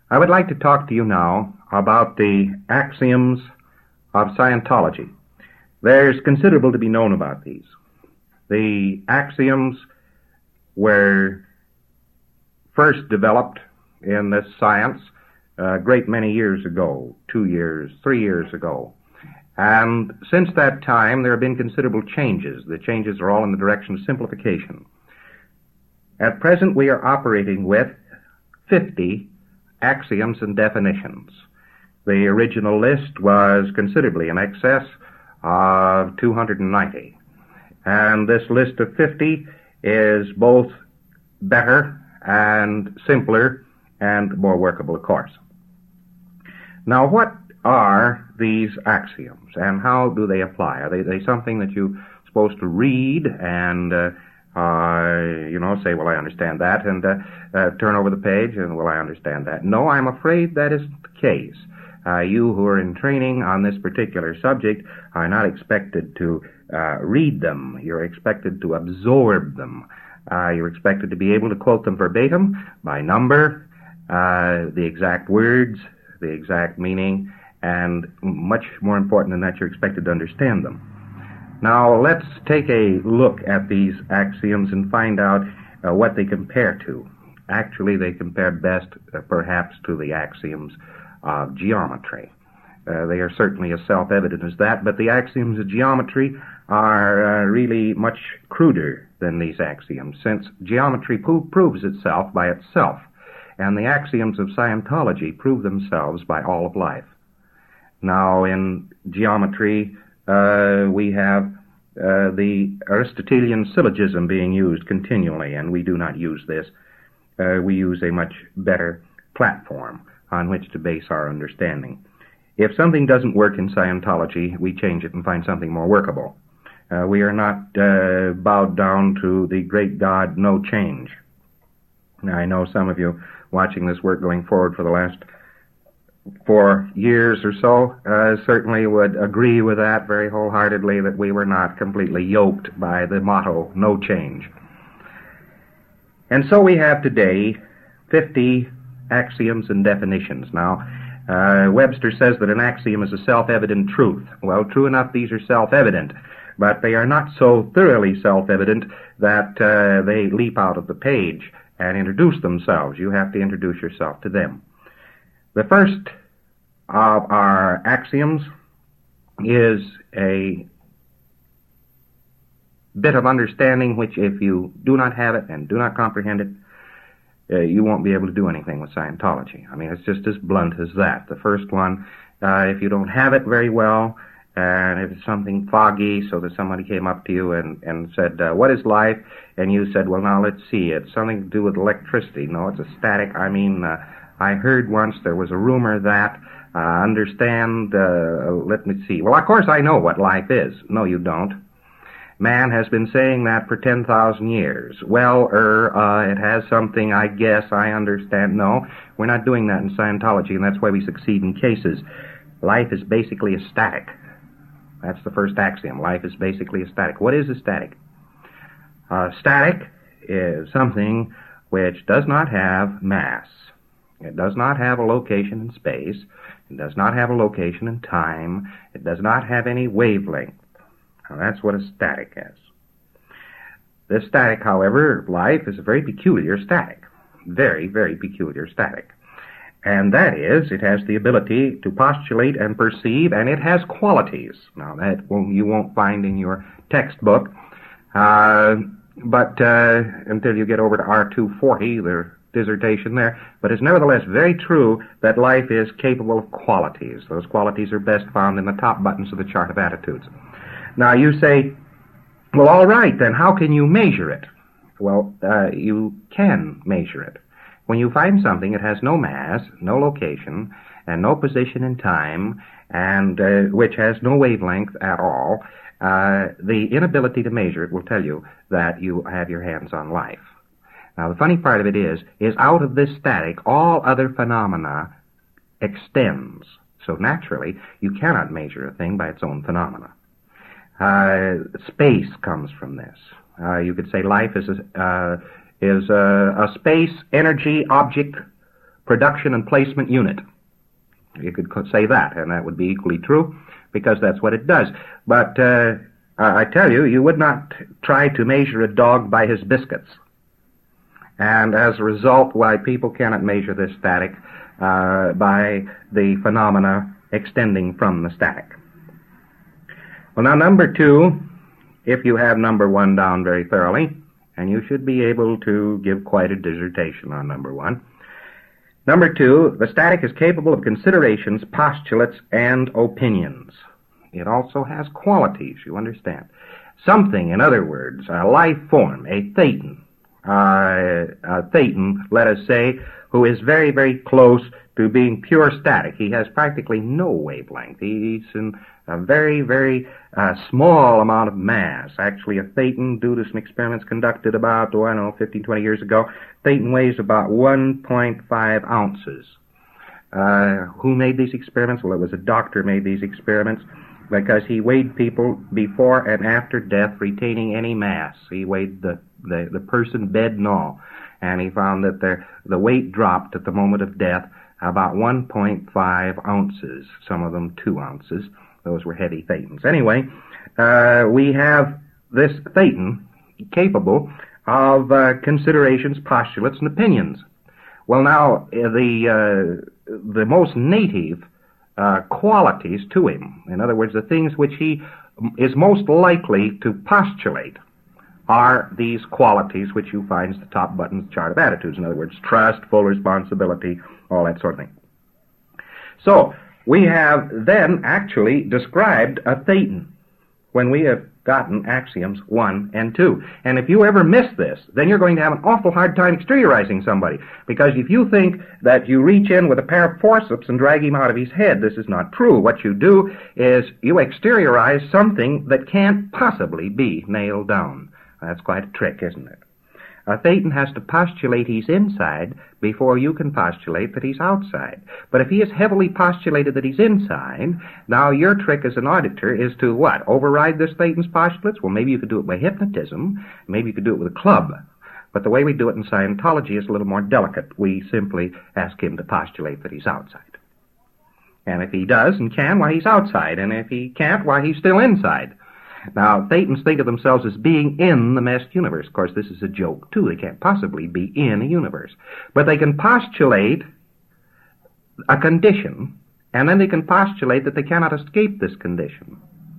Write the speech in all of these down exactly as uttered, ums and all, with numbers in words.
I would like to talk to you now about the axioms of Scientology. There's considerable to be known about these. The axioms were first developed in this science a great many years ago, two years, three years ago. And since that time, there have been considerable changes. The changes are all in the direction of simplification. At present, we are operating with fifty axioms and definitions. The original list was considerably in excess of two hundred ninety. And this list of fifty is both better and simpler and more workable, of course. Now, what are these axioms, and how do they apply? Are they, they something that you're supposed to read and, uh, uh, you know, say, well, I understand that, and uh, uh, turn over the page, and, well, I understand that? No, I'm afraid that isn't the case. Uh, you who are in training on this particular subject are not expected to uh, read them. You're expected to absorb them. Uh, you're expected to be able to quote them verbatim, by number, uh, the exact words, the exact meaning, and much more important than that, you're expected to understand them. Now, let's take a look at these axioms and find out uh, what they compare to. Actually, they compare best, uh, perhaps, to the axioms of geometry. Uh, they are certainly as self-evident as that, but the axioms of geometry are uh, really much cruder than these axioms, since geometry po- proves itself by itself, and the axioms of Scientology prove themselves by all of life. Now, in geometry, uh, we have uh, the Aristotelian syllogism being used continually, and we do not use this. Uh, we use a much better platform on which to base our understanding. If something doesn't work in Scientology, we change it and find something more workable. Uh, we are not uh, bowed down to the great God, no change. Now, I know some of you watching this work going forward for the last four years or so uh, certainly would agree with that very wholeheartedly, that we were not completely yoked by the motto, no change. And so we have today fifty axioms and definitions. Now, uh, Webster says that an axiom is a self-evident truth. Well, true enough, these are self-evident, but they are not so thoroughly self-evident that uh, they leap out of the page and introduce themselves. You have to introduce yourself to them. The first of our axioms is a bit of understanding which, if you do not have it and do not comprehend it, uh, you won't be able to do anything with Scientology. I mean, it's just as blunt as that. The first one, uh, if you don't have it very well, and if it's something foggy, so that somebody came up to you and, and said, uh, what is life? And you said, well, now let's see, it's something to do with electricity. No, it's a static. I mean, uh, I heard once there was a rumor that, uh, understand, uh, let me see. Well, of course I know what life is. No, you don't. Man has been saying that for ten thousand years. Well, er, uh, it has something, I guess, I understand. No, we're not doing that in Scientology, and that's why we succeed in cases. Life is basically a static. That's the first axiom. Life is basically a static. What is a static? Uh, static is something which does not have mass. It does not have a location in space. It does not have a location in time. It does not have any wavelength. Now, that's what a static is. This static, however, life is a very peculiar static. Very, very peculiar static. And that is, it has the ability to postulate and perceive, and it has qualities. Now, that won't, you won't find in your textbook, uh, but uh, until you get over to R two forty, the dissertation there, but it's nevertheless very true that life is capable of qualities. Those qualities are best found in the top buttons of the chart of attitudes. Now, you say, well, all right, then how can you measure it? Well, uh, you can measure it. When you find something that has no mass, no location, and no position in time, and uh, which has no wavelength at all, uh, the inability to measure it will tell you that you have your hands on life. Now, the funny part of it is, is out of this static, all other phenomena extends. So naturally, you cannot measure a thing by its own phenomena. Uh, space comes from this. Uh, you could say life is a, uh, is a, a space energy object production and placement unit. You could say that, and that would be equally true, because that's what it does. But uh, I tell you, you would not try to measure a dog by his biscuits. And as a result, why people cannot measure this static uh, by the phenomena extending from the static. Well, now, number two, if you have number one down very thoroughly, and you should be able to give quite a dissertation on number one. Number two, the static is capable of considerations, postulates, and opinions. It also has qualities, you understand. Something, in other words, a life form, a thetan, uh, a thetan, let us say, who is very, very close to being pure static. He has practically no wavelength. He's in a very, very uh, small amount of mass. Actually, a thetan, due to some experiments conducted about, oh, I don't know, fifteen, twenty years ago, thetan weighs about one point five ounces. Uh, who made these experiments? Well, it was a doctor made these experiments because he weighed people before and after death retaining any mass. He weighed the, the, the person, bed and all, and he found that their, the weight dropped at the moment of death about one point five ounces, some of them two ounces. Those were heavy thetans. Anyway, uh, we have this thetan capable of uh, considerations, postulates, and opinions. Well, now, the uh, the most native uh, qualities to him, in other words, the things which he is most likely to postulate, are these qualities which you find at the top button of the chart of attitudes. In other words, trust, full responsibility, all that sort of thing. So, we have then actually described a thetan when we have gotten axioms one and two. And if you ever miss this, then you're going to have an awful hard time exteriorizing somebody. Because if you think that you reach in with a pair of forceps and drag him out of his head, this is not true. What you do is you exteriorize something that can't possibly be nailed down. That's quite a trick, isn't it? A thetan has to postulate he's inside before you can postulate that he's outside. But if he has heavily postulated that he's inside, now your trick as an auditor is to what? Override this thetan's postulates? Well, maybe you could do it by hypnotism. Maybe you could do it with a club. But the way we do it in Scientology is a little more delicate. We simply ask him to postulate that he's outside. And if he does and can, why, he's outside. And if he can't, why, he's still inside. Now, thetans think of themselves as being in the meshed universe. Of course, this is a joke, too. They can't possibly be in a universe. But they can postulate a condition, and then they can postulate that they cannot escape this condition.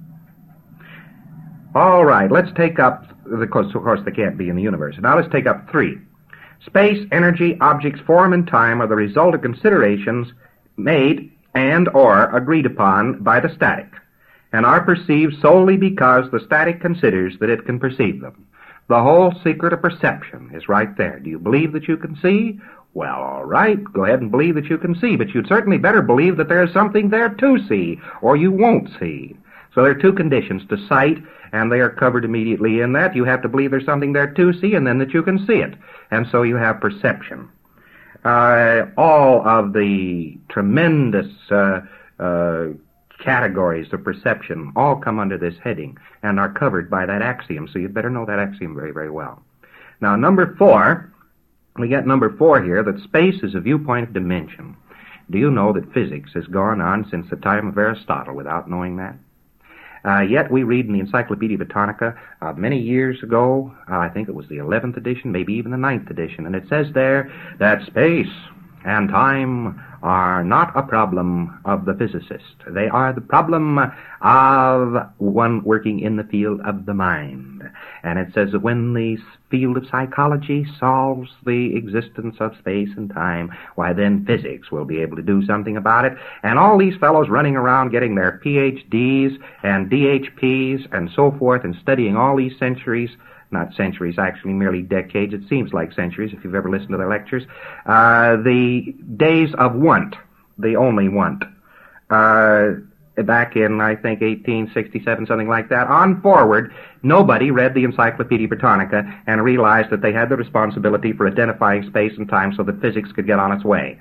All right, let's take up, of course, of course they can't be in the universe. Now let's take up three. Space, energy, objects, form, and time are the result of considerations made and or agreed upon by the static, and are perceived solely because the static considers that it can perceive them. The whole secret of perception is right there. Do you believe that you can see? Well, all right, go ahead and believe that you can see, but you'd certainly better believe that there is something there to see, or you won't see. So there are two conditions to sight, and they are covered immediately in that. You have to believe there's something there to see, and then that you can see it. And so you have perception. Uh, all of the tremendous uh, uh, categories of perception all come under this heading and are covered by that axiom, so you'd better know that axiom very, very well. Now, number four, we get number four here, that space is a viewpoint of dimension. Do you know that physics has gone on since the time of Aristotle without knowing that? Uh, yet we read in the Encyclopedia Britannica uh, many years ago, uh, I think it was the eleventh edition, maybe even the ninth edition, and it says there that space and time are not a problem of the physicist. They are the problem of one working in the field of the mind. And it says that when the field of psychology solves the existence of space and time, why then physics will be able to do something about it. And all these fellows running around getting their P H Ds and D H Ps and so forth and studying all these centuries, not centuries, actually merely decades. It seems like centuries if you've ever listened to their lectures. Uh, the days of want, the only want, uh, back in, I think, eighteen sixty-seven, something like that, on forward, nobody read the Encyclopedia Britannica and realized that they had the responsibility for identifying space and time so that physics could get on its way.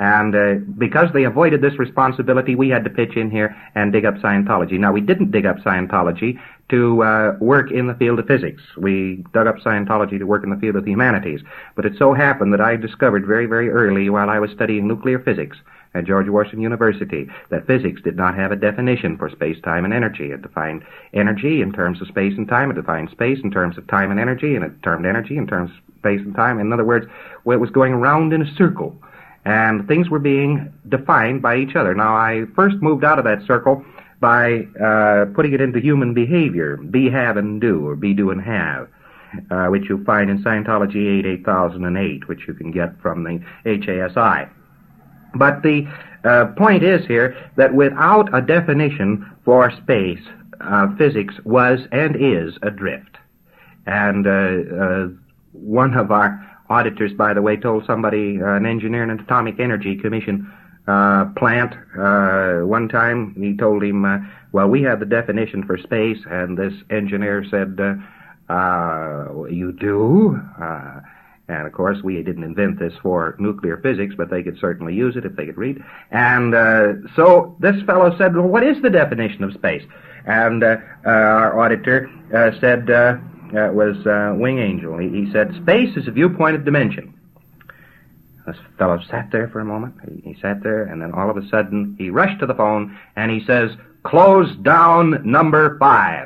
And uh, because they avoided this responsibility, we had to pitch in here and dig up Scientology. Now, we didn't dig up Scientology to uh, work in the field of physics. We dug up Scientology to work in the field of the humanities. But it so happened that I discovered very, very early while I was studying nuclear physics at George Washington University that physics did not have a definition for space, time, and energy. It defined energy in terms of space and time. It defined space in terms of time and energy, and it termed energy in terms of space and time. In other words, well, it was going around in a circle, and things were being defined by each other. Now, I first moved out of that circle by uh, putting it into human behavior, be, have, and do, or be, do, and have, uh, which you'll find in Scientology eight, eight thousand eight, which you can get from the H A S I. But the uh, point is here that without a definition for space, uh, physics was and is adrift. And uh, uh, one of our auditors, by the way, told somebody, uh, an engineer in an Atomic Energy Commission uh, plant, uh, one time, he told him, uh, well, we have the definition for space, and this engineer said, uh, uh, you do? Uh, and, of course, we didn't invent this for nuclear physics, but they could certainly use it if they could read. And uh, so this fellow said, well, what is the definition of space? And uh, uh, our auditor uh, said, uh, Uh, it was uh, Wing Angel. He, he said, space is a viewpoint of dimension. This fellow sat there for a moment. He, he sat there, and then all of a sudden, he rushed to the phone, and he says, close down number five.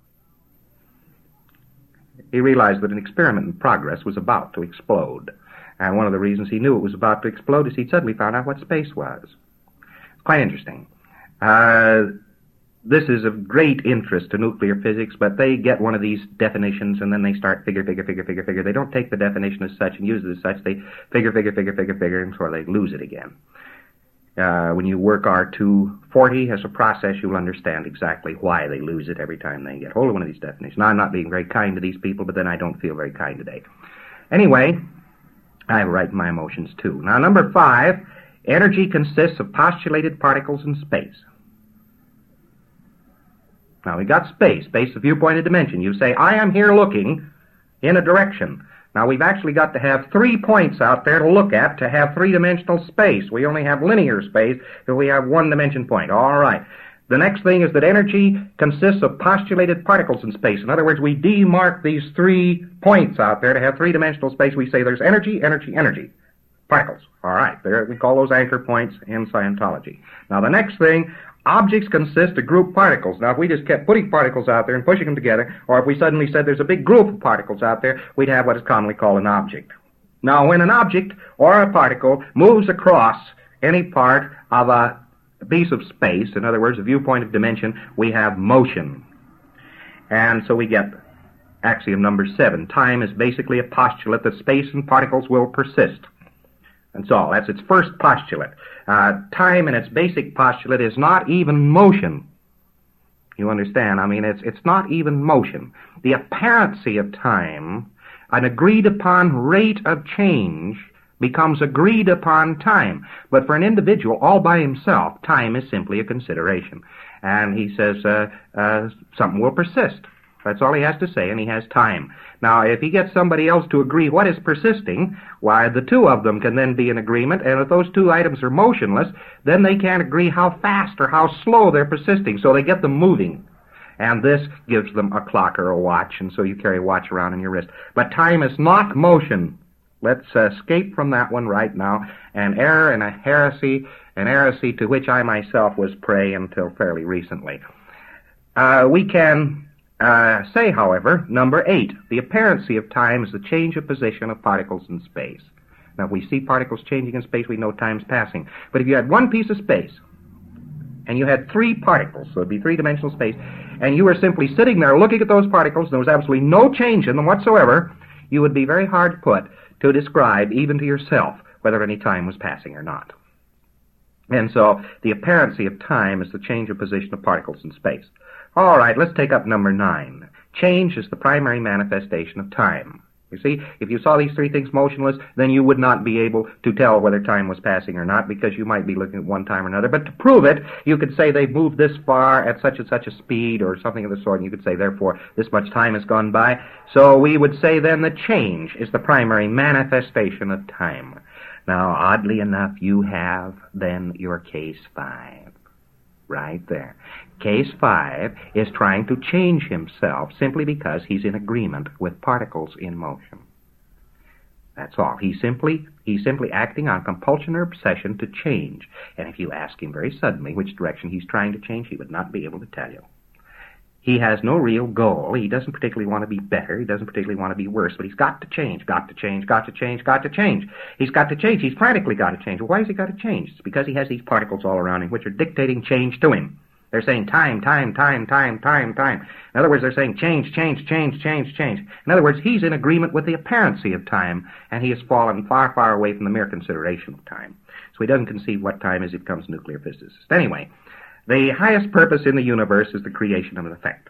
He realized that an experiment in progress was about to explode. And one of the reasons he knew it was about to explode is he'd suddenly found out what space was. Quite interesting. Uh... This is of great interest to nuclear physics, but they get one of these definitions and then they start figure, figure, figure, figure, figure. They don't take the definition as such and use it as such. They figure, figure, figure, figure, figure, and so they lose it again. Uh, when you work R two forty as a process, you'll understand exactly why they lose it every time they get hold of one of these definitions. Now, I'm not being very kind to these people, but then I don't feel very kind today. Anyway, I write my emotions too. Now, number five, energy consists of postulated particles in space. Now, we got space. Space is a viewpoint of dimension. You say, I am here looking in a direction. Now, we've actually got to have three points out there to look at to have three-dimensional space. We only have linear space if we have one-dimension point. All right. The next thing is that energy consists of postulated particles in space. In other words, we demark these three points out there to have three-dimensional space. We say there's energy, energy, energy. Particles. All right. There, we call those anchor points in Scientology. Now, the next thing, objects consist of group particles. Now, if we just kept putting particles out there and pushing them together, or if we suddenly said there's a big group of particles out there, we'd have what is commonly called an object. Now, when an object or a particle moves across any part of a piece of space, in other words, a viewpoint of dimension, we have motion. And so we get axiom number seven. Time is basically a postulate that space and particles will persist. That's all. That's its first postulate. Uh, time in its basic postulate is not even motion. You understand? I mean, it's it's not even motion. The apparency of time, an agreed upon rate of change, becomes agreed upon time. But for an individual all by himself, time is simply a consideration. And he says uh, uh, something will persist. That's all he has to say, and he has time. Now, if he gets somebody else to agree what is persisting, why, the two of them can then be in agreement, and if those two items are motionless, then they can't agree how fast or how slow they're persisting, so they get them moving. And this gives them a clock or a watch, and so you carry a watch around on your wrist. But time is not motion. Let's uh, escape from that one right now. An error and a heresy, an heresy to which I myself was prey until fairly recently. Uh, we can... Uh, say, however, number eight, the apparency of time is the change of position of particles in space. Now, if we see particles changing in space, we know time's passing. But if you had one piece of space, and you had three particles, so it'd be three-dimensional space, and you were simply sitting there looking at those particles, and there was absolutely no change in them whatsoever, you would be very hard put to describe, even to yourself, whether any time was passing or not. And so, the apparency of time is the change of position of particles in space. All right, let's take up number nine. Change is the primary manifestation of time. You see, if you saw these three things motionless, then you would not be able to tell whether time was passing or not, because you might be looking at one time or another. But to prove it, you could say they've moved this far at such and such a speed or something of the sort, and you could say, therefore, this much time has gone by. So we would say then that change is the primary manifestation of time. Now, oddly enough, you have then your case five. Right there. Case five is trying to change himself simply because he's in agreement with particles in motion. That's all. He's simply, he's simply acting on compulsion or obsession to change. And if you ask him very suddenly which direction he's trying to change, he would not be able to tell you. He has no real goal. He doesn't particularly want to be better. He doesn't particularly want to be worse. But he's got to change, got to change, got to change, got to change. He's got to change. He's frantically got to change. Well, why has he got to change? It's because he has these particles all around him which are dictating change to him. They're saying time, time, time, time, time, time. In other words, they're saying change, change, change, change, change. In other words, he's in agreement with the apparency of time, and he has fallen far, far away from the mere consideration of time. So he doesn't conceive what time is. He becomes a nuclear physicist. Anyway, the highest purpose in the universe is the creation of an effect.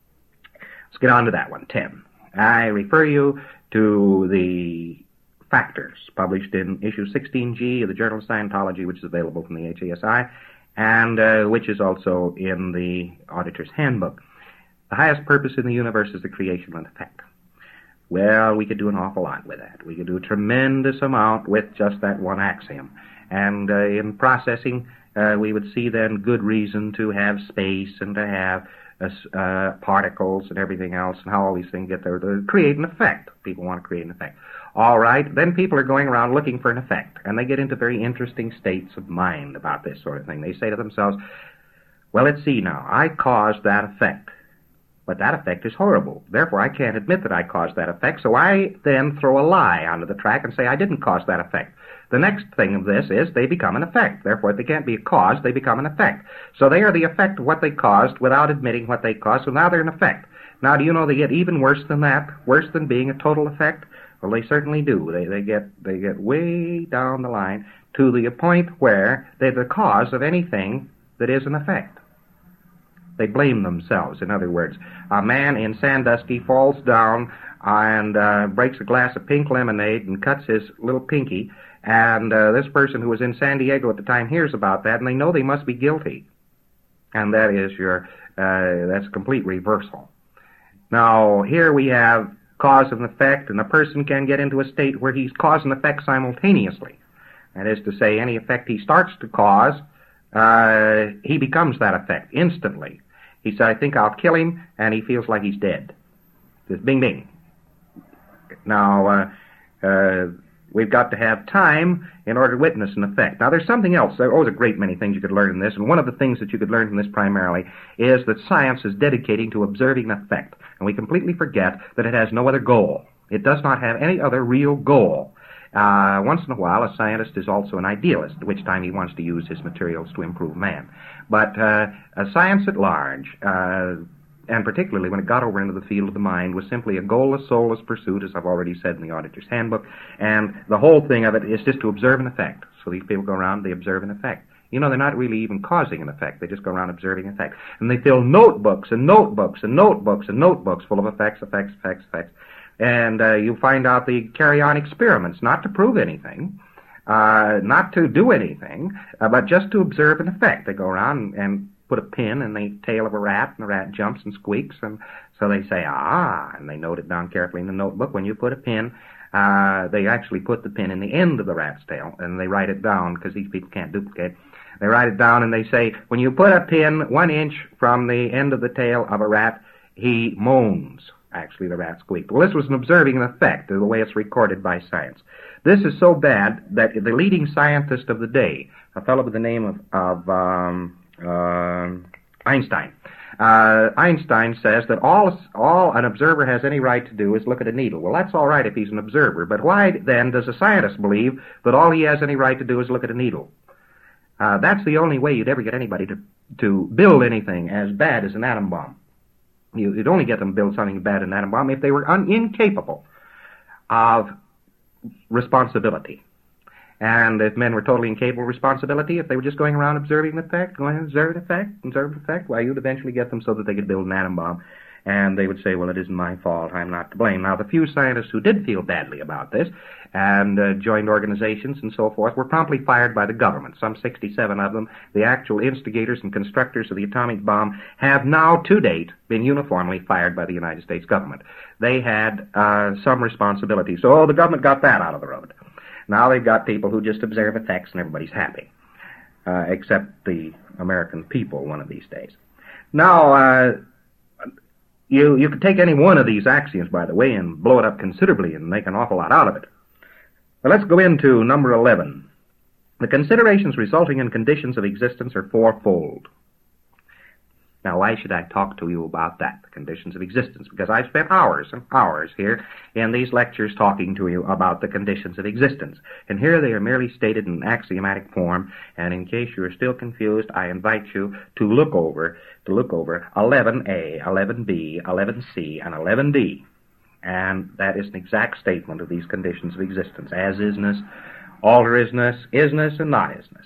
Let's get on to that one, ten. I refer you to the factors published in issue sixteen G of the Journal of Scientology, which is available from the H A S I, and uh, which is also in the Auditor's Handbook. The highest purpose in the universe is the creation of an effect. Well, we could do an awful lot with that. We could do a tremendous amount with just that one axiom. And uh, in processing, uh, we would see then good reason to have space and to have uh, uh, particles and everything else and how all these things get there to create an effect. People want to create an effect. All right, then people are going around looking for an effect, and they get into very interesting states of mind about this sort of thing. They say to themselves, well, let's see now, I caused that effect, but that effect is horrible. Therefore, I can't admit that I caused that effect, so I then throw a lie onto the track and say I didn't cause that effect. The next thing of this is they become an effect. Therefore, if they can't be a cause, they become an effect. So they are the effect of what they caused without admitting what they caused, so now they're an effect. Now, do you know they get even worse than that? Worse than being a total effect? Well, they certainly do. They they get they get way down the line to the point where they're the cause of anything that is an effect. They blame themselves. In other words, a man in Sandusky falls down and uh, breaks a glass of pink lemonade and cuts his little pinky, and uh, this person who was in San Diego at the time hears about that, and they know they must be guilty. And that is your, uh, that's a complete reversal. Now, here we have cause and effect, and a person can get into a state where he's cause and effect simultaneously. That is to say, any effect he starts to cause, uh, he becomes that effect instantly. He said, I think I'll kill him, and he feels like he's dead. Just bing, bing. Now, uh, uh, we've got to have time in order to witness an effect. Now, there's something else. There are a great many things you could learn in this, and one of the things that you could learn from this primarily is that science is dedicating to observing an effect, and we completely forget that it has no other goal. It does not have any other real goal. Uh, once in a while, a scientist is also an idealist, at which time he wants to use his materials to improve man. But uh, a science at large, uh, and particularly when it got over into the field of the mind, was simply a goalless, soulless pursuit, as I've already said in the Auditor's Handbook, and the whole thing of it is just to observe an effect. So these people go around, they observe an effect. You know, they're not really even causing an effect. They just go around observing an effect. And they fill notebooks and notebooks and notebooks and notebooks full of effects, effects, effects, effects. And uh, you find out they carry on experiments, not to prove anything, uh, not to do anything, uh, but just to observe an effect. They go around and, and put a pin in the tail of a rat, and the rat jumps and squeaks, and so they say, ah, and they note it down carefully in the notebook. When you put a pin, uh, they actually put the pin in the end of the rat's tail, and they write it down, because these people can't duplicate. They write it down, and they say, when you put a pin one inch from the end of the tail of a rat, he moans. Actually, the rat squeaked. Well, this was an observing an effect, the way it's recorded by science. This is so bad that the leading scientist of the day, a fellow by the name of, of um, uh, Einstein, uh, Einstein says that all, all an observer has any right to do is look at a needle. Well, that's all right if he's an observer, but why then does a scientist believe that all he has any right to do is look at a needle? Uh, that's the only way you'd ever get anybody to, to build anything as bad as an atom bomb. You'd only get them to build something bad, an atom bomb, if they were un- incapable of responsibility. And if men were totally incapable of responsibility, if they were just going around observing the effect, going observe the effect, observe the effect, well, you'd eventually get them so that they could build an atom bomb. And they would say, well, it isn't my fault, I'm not to blame. Now, the few scientists who did feel badly about this and uh, joined organizations and so forth were promptly fired by the government. Some sixty-seven of them, the actual instigators and constructors of the atomic bomb, have now, to date, been uniformly fired by the United States government. They had uh, some responsibility. So, oh, the government got that out of the road. Now they've got people who just observe effects and everybody's happy, uh, except the American people one of these days. Now, uh, you, you could take any one of these axioms, by the way, and blow it up considerably and make an awful lot out of it. But let's go into number eleven. The considerations resulting in conditions of existence are fourfold. Now, why should I talk to you about that, the conditions of existence? Because I've spent hours and hours here in these lectures talking to you about the conditions of existence. And here they are merely stated in axiomatic form, and in case you are still confused, I invite you to look over, to look over eleven A, eleven B, eleven C, and eleven D. And that is an exact statement of these conditions of existence: as-isness, alter-isness, isness, and not-isness.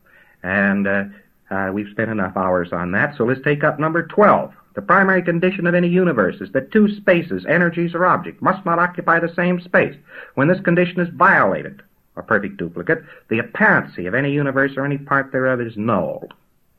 And uh, uh, we've spent enough hours on that, so let's take up number twelve. The primary condition of any universe is that two spaces, energies, or objects must not occupy the same space. When this condition is violated, a perfect duplicate, the apparency of any universe or any part thereof is nulled.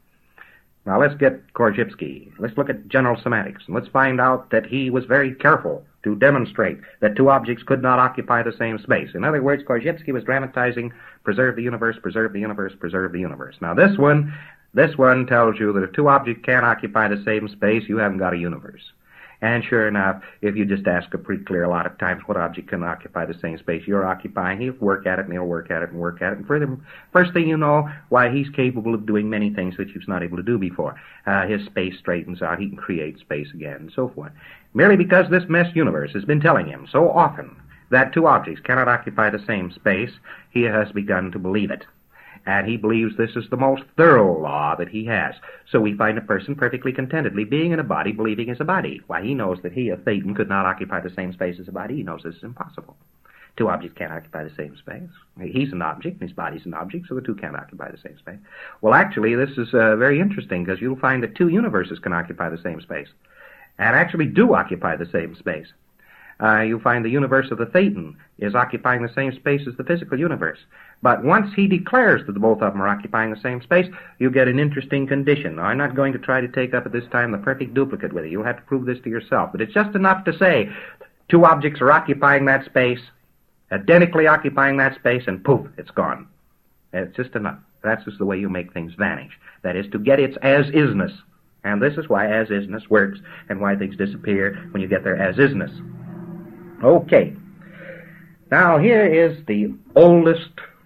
Now let's get Korzybski. Let's look at general semantics, and let's find out that he was very careful to demonstrate that two objects could not occupy the same space. In other words, Korzybski was dramatizing preserve the universe, preserve the universe, preserve the universe. Now this one, this one tells you that if two objects can't occupy the same space, you haven't got a universe. And sure enough, if you just ask a pretty clear a lot of times what object can occupy the same space you're occupying, he'll work at it and he'll work at it and work at it. And further, first thing you know, why, he's capable of doing many things that he was not able to do before. Uh, his space straightens out, he can create space again, and so forth. Merely because this mess universe has been telling him so often that two objects cannot occupy the same space, he has begun to believe it. And he believes this is the most thorough law that he has. So we find a person perfectly contentedly being in a body, believing as a body. Why, he knows that he, a Thetan, could not occupy the same space as a body. He knows this is impossible. Two objects can't occupy the same space. He's an object, and his body's an object, so the two can't occupy the same space. Well, actually, this is uh, very interesting, because you'll find that two universes can occupy the same space, and actually do occupy the same space. Uh, you'll find the universe of the Thetan is occupying the same space as the physical universe. But once he declares that the both of them are occupying the same space, you get an interesting condition. Now, I'm not going to try to take up at this time the perfect duplicate with you. You'll have to prove this to yourself. But it's just enough to say two objects are occupying that space, identically occupying that space, and poof, it's gone. It's just enough. That's just the way you make things vanish. That is, to get its as-isness. And this is why as-isness works, and why things disappear when you get their as-isness. Okay. Now, here is the oldest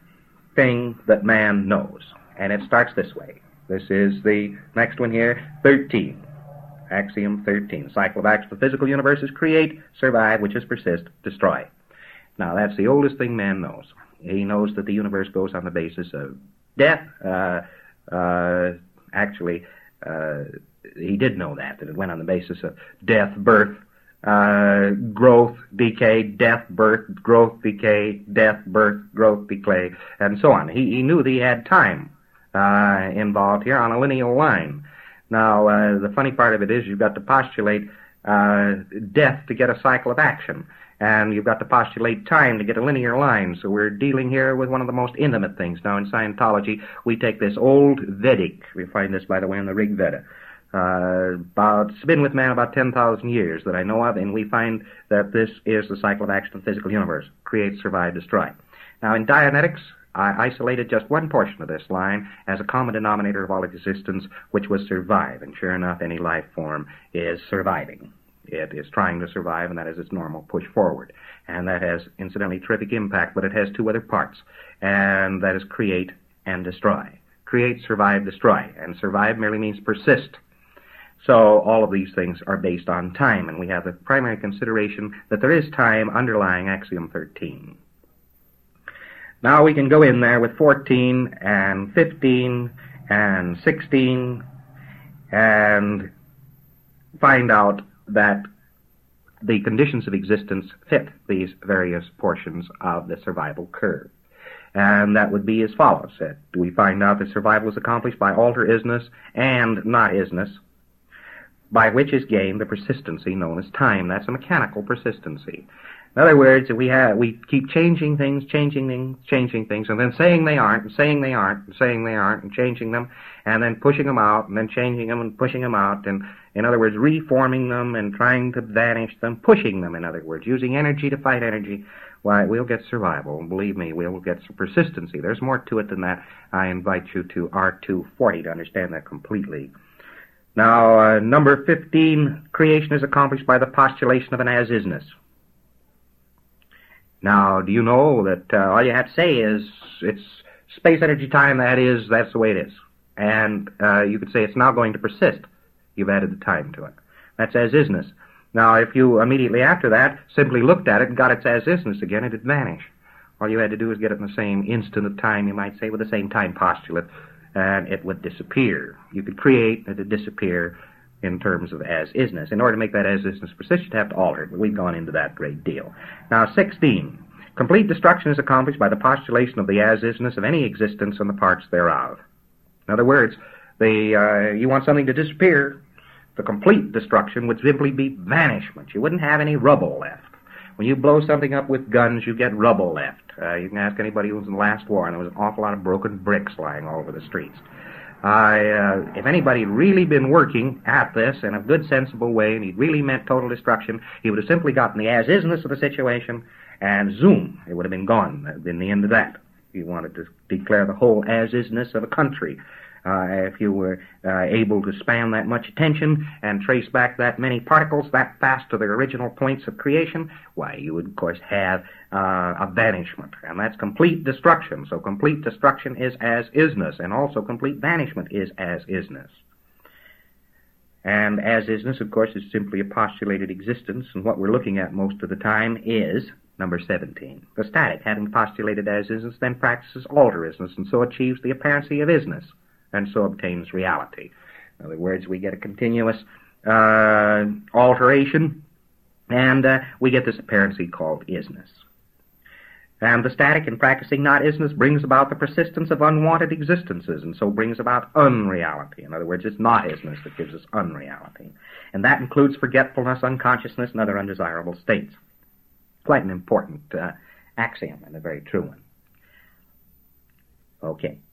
thing that man knows, and it starts this way. This is the next one here, thirteen. Axiom thirteen. Cycle of acts of the physical universe is create, survive, which is persist, destroy. Now, that's the oldest thing man knows. He knows that the universe goes on the basis of death. Uh, uh, actually, uh, he did know that, that it went on the basis of death, birth, Uh, growth, decay, death, birth, growth, decay, death, birth, growth, decay, and so on. He, he knew that he had time uh, involved here on a linear line. Now, uh, the funny part of it is you've got to postulate uh, death to get a cycle of action, and you've got to postulate time to get a linear line. So we're dealing here with one of the most intimate things. Now, in Scientology, we take this old Vedic, we find this, by the way, in the Rig Veda, Uh, about, it's been with man about ten thousand years that I know of, and we find that this is the cycle of action of the physical universe: create, survive, destroy. Now, in Dianetics, I isolated just one portion of this line as a common denominator of all existence, which was survive. And sure enough, any life form is surviving. It is trying to survive, and that is its normal push forward. And that has, incidentally, terrific impact, but it has two other parts, and that is create and destroy. Create, survive, destroy. And survive merely means persist. So all of these things are based on time, and we have the primary consideration that there is time underlying axiom thirteen. Now we can go in there with fourteen and fifteen and sixteen and find out that the conditions of existence fit these various portions of the survival curve. And that would be as follows. We find out that survival is accomplished by alter-isness and not-isness, by which is gained the persistency known as time. That's a mechanical persistency. In other words, we have we keep changing things, changing things, changing things, and then saying they aren't, and saying they aren't, and saying they aren't, and changing them, and then pushing them out, and then changing them, and pushing them out, and, in other words, reforming them and trying to vanish them, pushing them, in other words, using energy to fight energy. why, we'll get survival. And believe me, we'll get some persistency. There's more to it than that. I invite you to R two forty to understand that completely. Now, uh, number fifteen, creation is accomplished by the postulation of an as-isness. Now, do you know that uh, all you have to say is it's space, energy, time, that is, that's the way it is. And uh, you could say it's now going to persist. You've added the time to it. That's as-isness. Now, if you immediately after that simply looked at it and got its as-isness again, it'd vanish. All you had to do was get it in the same instant of time, you might say, with the same time postulate, and it would disappear. You could create it to disappear in terms of as-isness. In order to make that as-isness persist, you'd have to alter it, but we've gone into that great deal. Now, sixteen. Complete destruction is accomplished by the postulation of the as-isness of any existence and the parts thereof. In other words, the uh, you want something to disappear, the complete destruction would simply be vanishment. You wouldn't have any rubble left. When you blow something up with guns, you get rubble left. Uh, you can ask anybody who was in the last war, and there was an awful lot of broken bricks lying all over the streets. I, uh, if anybody had really been working at this in a good, sensible way, and he'd really meant total destruction, he would have simply gotten the as-isness of the situation, and zoom, it would have been gone. That would have been the end of that. If you wanted to declare the whole as-isness of a country, uh, if you were uh, able to span that much attention and trace back that many particles that fast to their original points of creation, why, you would, of course, have uh, a vanishment, and that's complete destruction. So complete destruction is as-isness, and also complete vanishment is as-isness. And as-isness, of course, is simply a postulated existence, and what we're looking at most of the time is number seventeen. The static, having postulated as-isness, then practices alter-isness, and so achieves the apparency of isness, and so obtains reality. In other words, we get a continuous uh, alteration, and uh, we get this apparency called isness. And the static, in practicing not isness, brings about the persistence of unwanted existences, and so brings about unreality. In other words, it's not isness that gives us unreality. And that includes forgetfulness, unconsciousness, and other undesirable states. Quite an important uh, axiom, and a very true one. Okay.